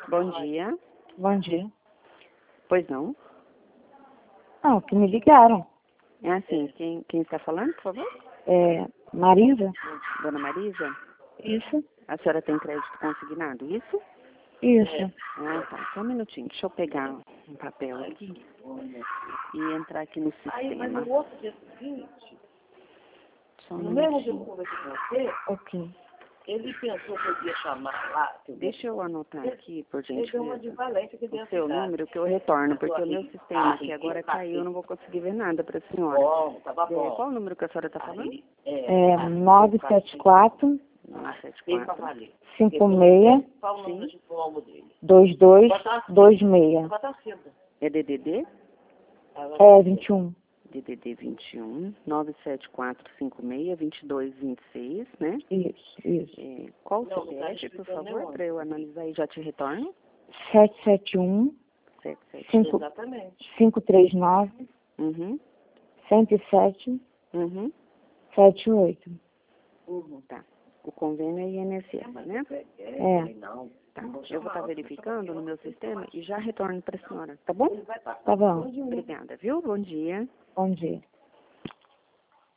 Bom dia. Bom dia. Pois não? Ah, que me ligaram. É assim, quem está falando, por favor? É Marisa? Dona Marisa? Isso? A senhora tem crédito consignado, isso? Isso. Ah, tá. Só um minutinho. Deixa eu pegar um papel aqui e entrar aqui no sistema. Mas no outro dia seguinte, Só um no mesmo dia que eu minutinho. conversei com você, Ok. ele pensou que eu ia chamar lá, entendeu? Deixa eu anotar aqui, por Ele deu uma gentileza, de Valência que o dentro seu da cidade. número que eu retorno, porque o meu sistema aqui agora caiu, eu não vou conseguir ver nada para a senhora. Bom, tava bom. Qual o número que a senhora está falando? Aí, É 974 Tem pra 974 valer. 56 Qual o número de almo dele? 2226. Botar cedo. É DDD? É 21. DDD 21 97456 2226, né? Isso. Qual o Não, não tá CPF, por escrito favor, nenhum. para eu analisar e já te retorno? 771 77. Exatamente. 539 Uhum, 107 uhum, 78. tá. O convênio é INSS, né? É. Não. Tá. Eu vou estar verificando no meu sistema e já retorno para a senhora, tá bom? Tá bom. Obrigada, viu? Bom dia. Bom dia.